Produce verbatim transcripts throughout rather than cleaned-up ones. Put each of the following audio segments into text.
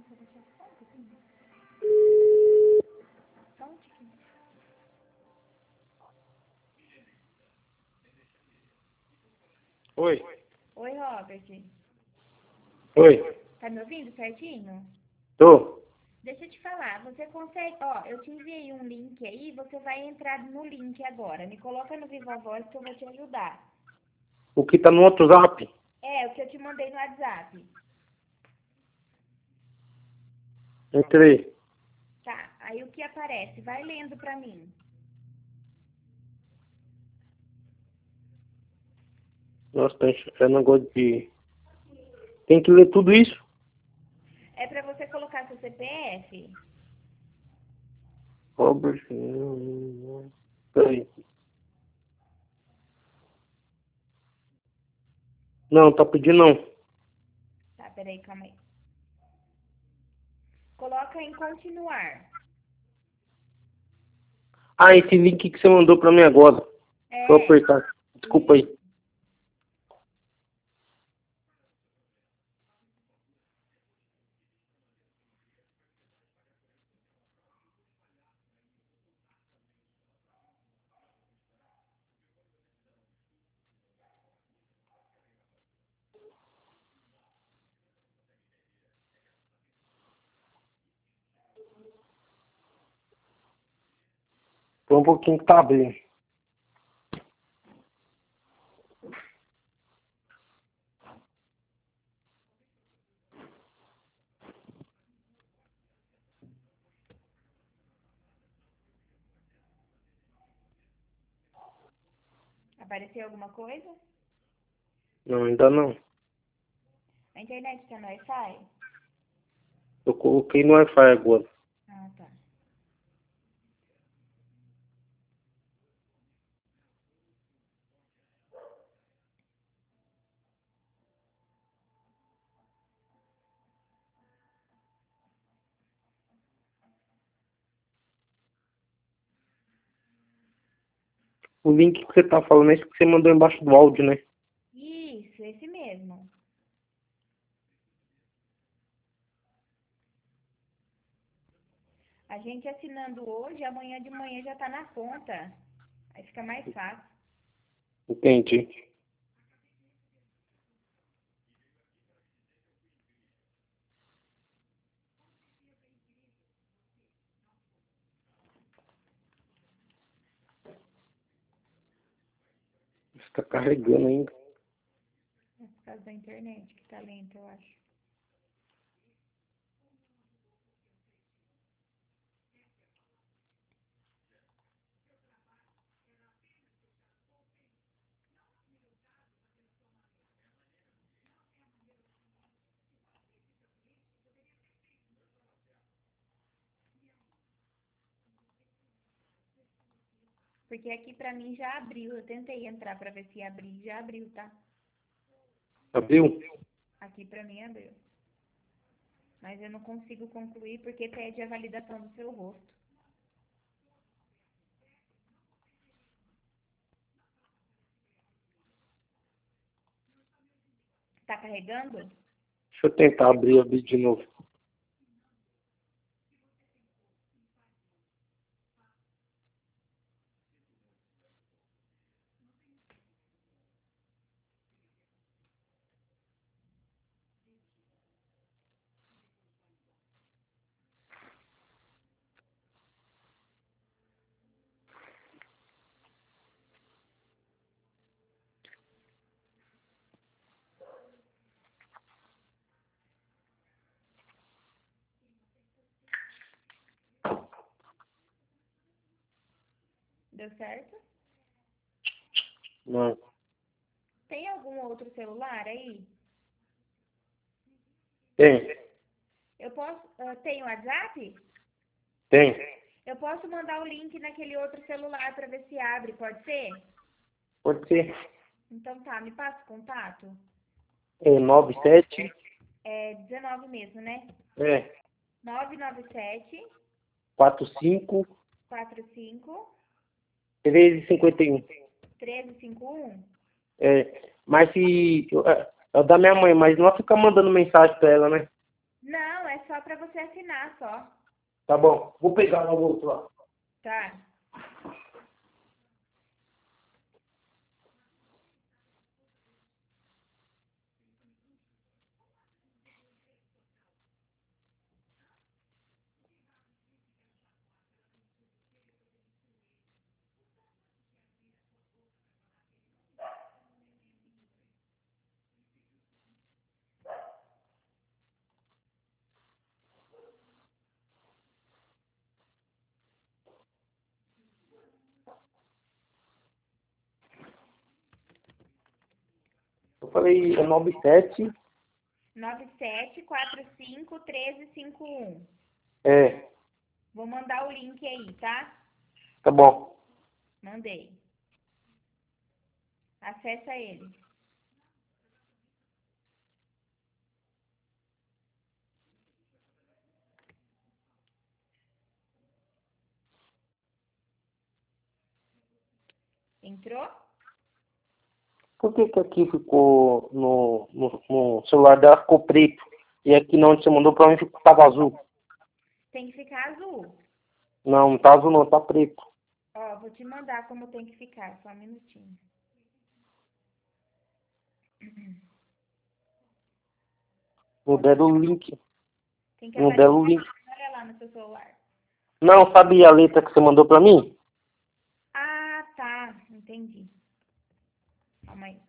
Oi. Oi, Robert. Oi. Tá me ouvindo certinho? Tô. Deixa eu te falar, você consegue... Ó, eu te enviei um link aí, você vai entrar no link agora. Me coloca no Viva Voz que eu vou te ajudar. O que tá no outro zap? É, o que eu te mandei no WhatsApp. Entrei. Tá, aí o que aparece? Vai lendo pra mim. Nossa, tá enxergando negócio de... Tem que ler tudo isso? É pra você colocar seu C P F? Robert... Peraí. Não, tá pedindo não. Tá, peraí, calma aí. Coloca em continuar. Ah, esse link que você mandou pra mim agora. Deixa eu É. apertar. Desculpa aí. Foi um pouquinho que tá abrindo. Apareceu alguma coisa? Não, ainda não. A internet tá no Wi-Fi? Eu coloquei no Wi-Fi agora. Ah, tá. O link que você tá falando é esse que você mandou embaixo do áudio, né? Isso, esse mesmo. A gente assinando hoje, amanhã de manhã já tá na conta. Aí fica mais fácil. Entendi. Está carregando ainda. É por causa da internet que tá lento, eu acho. Porque aqui pra mim já abriu. Eu tentei entrar pra ver se abriu. Já abriu, tá? Abriu? Aqui pra mim abriu. Mas eu não consigo concluir porque pede a validação do seu rosto. Tá carregando? Deixa eu tentar abrir, abrir de novo. Deu certo? Não. Tem algum outro celular aí? Tem. Eu posso... Uh, tem o WhatsApp? Tem. Eu posso mandar o link naquele outro celular pra ver se abre, pode ser? Pode ser. Então tá, me passa o contato. É nove sete. É dezenove mesmo, né? É. nove nove sete, quatro cinco. quatro cinco, treze cinquenta e um. treze cinquenta e um. É. Mas se. É, é o da minha mãe, mas não fica mandando mensagem pra ela, né? Não, é só pra você assinar, só. Tá bom. Vou pegar lá o outro lá. Tá. Eu falei, é nove sete. nove sete quatro cinco um três cinco um. É, Vou mandar o link aí, tá? tá bom. Mandei. Acessa ele. Entrou? Por que que aqui ficou no, no, no celular dela ficou preto? E aqui não, onde você mandou pra mim ficou, tava azul. Tem que ficar azul. Não, não tá azul não, tá preto. Ó, vou te mandar como tem que ficar, só um minutinho. Não deram o link. Tem que Não aparecer deram o link. aqui, olha lá no seu celular. Não, sabe a letra que você mandou pra mim? Ah, tá. Entendi. Calma aí.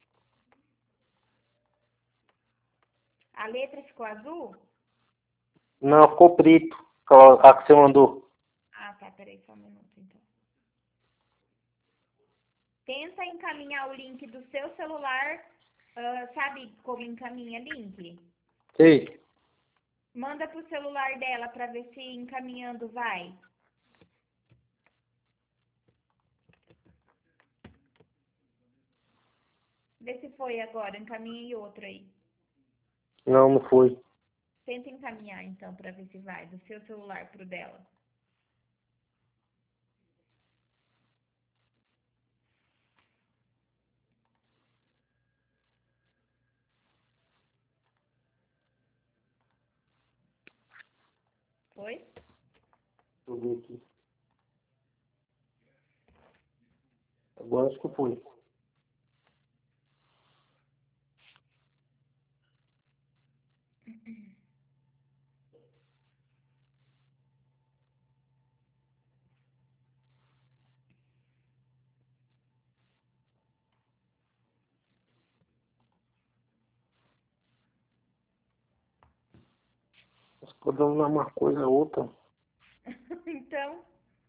A letra ficou azul? Não, ficou preto. A, a que você mandou. Ah, tá. Peraí só um minuto, então. Tenta encaminhar o link do seu celular. ah, sabe como encaminha link? Sei. Manda pro celular dela pra ver se encaminhando vai. Vê se foi agora. Encaminhei outro aí. Não, não foi. Tenta encaminhar então pra ver se vai. Do seu celular pro dela. Foi? Deixa eu ver aqui. Agora acho que foi. Mas podemos dar uma coisa ou outra. Então,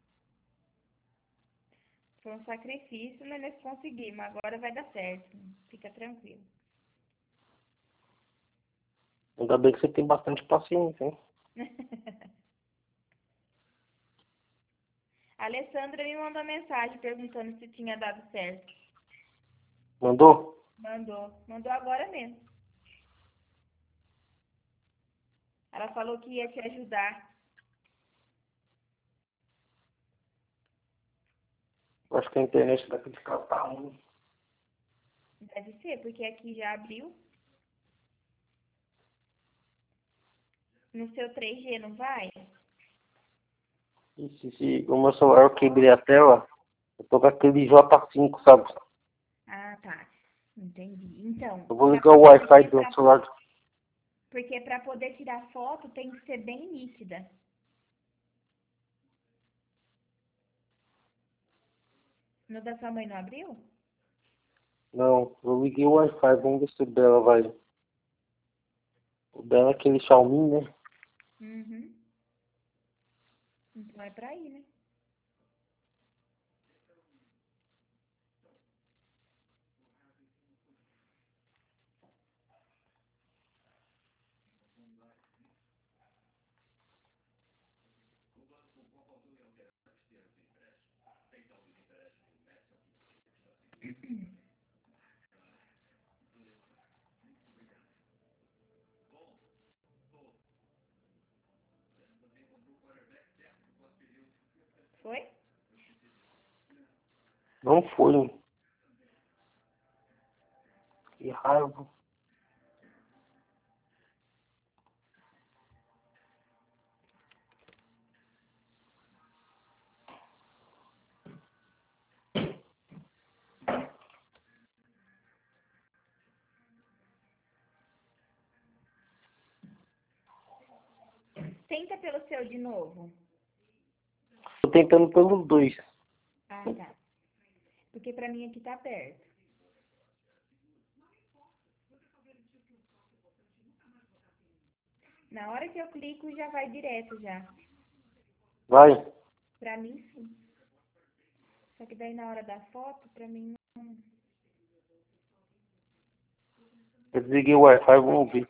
foi um sacrifício, mas nós conseguimos. Agora vai dar certo. Fica tranquilo. Ainda bem que você tem bastante paciência, hein? A Alessandra me mandou mensagem perguntando se tinha dado certo. Mandou? Mandou. Mandou agora mesmo. Ela falou que ia te ajudar. Acho que a internet daqui de casa tá ruim. Deve ser, porque aqui já abriu. No seu três G, não vai? E se, se o meu celular eu quebrei a tela, eu tô com aquele J cinco, sabe? Ah, tá. Entendi. Então, Eu vou pra ligar o poder- Wi-Fi porque do pra, celular. porque pra poder tirar foto tem que ser bem nítida. No da sua mãe não abriu? Não, eu liguei o Wi-Fi, vamos ver se o dela vai. O dela é aquele Xiaomi, né? Uhum. Então é pra ir, né? Foi? Não foi. Que raiva. Tenta pelo seu de novo. Tô tentando pelos dois. Ah, tá. Porque pra mim aqui tá aberto. Na hora que eu clico, já vai direto já. Vai. Pra mim, sim. Só que daí na hora da foto, pra mim não... Eu desliguei o Wi-Fi, vamos ver.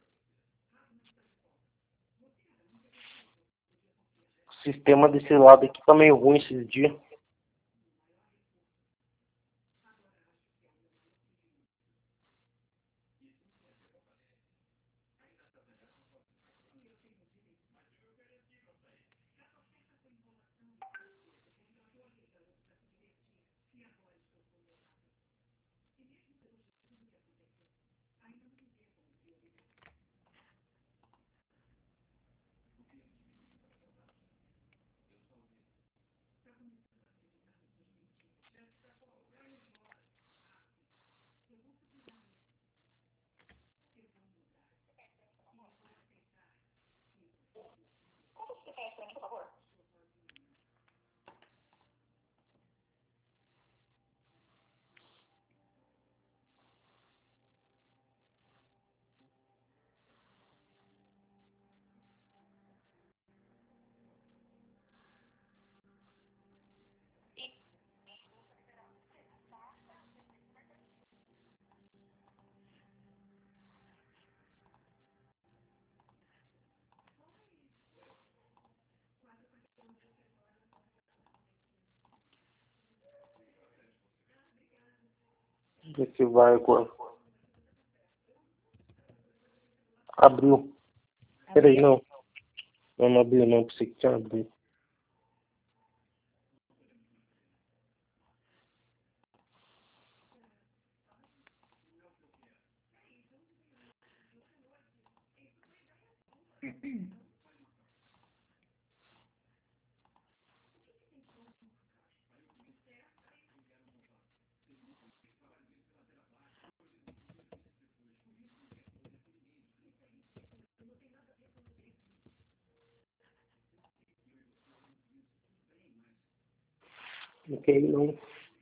O sistema desse lado aqui tá meio ruim esses dias. Ver se vai agora. Abriu. Peraí, não. Não, não abriu não, pensei que tinha abrido. Não quer ir não.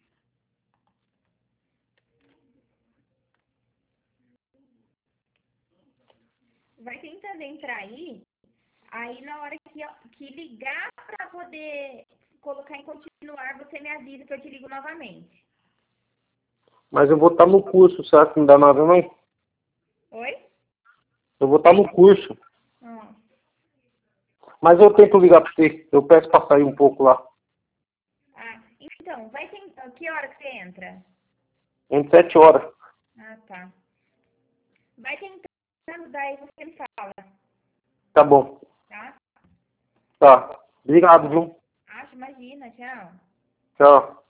Vai tentando entrar aí. Aí na hora que, que ligar pra poder colocar em continuar, você me avisa que eu te ligo novamente. Mas eu vou estar no curso, será que não dá nada não? Oi? Eu vou estar no curso. Ah. Mas eu tento ligar pra você. Eu peço pra sair um pouco lá. Ah, então, vai tentar. Que hora que você entra? Entre sete horas. Ah, tá. Vai tentando, daí você me fala, Tá bom. tá? Tá. Obrigado, viu? Acho, imagina, tchau. Tchau.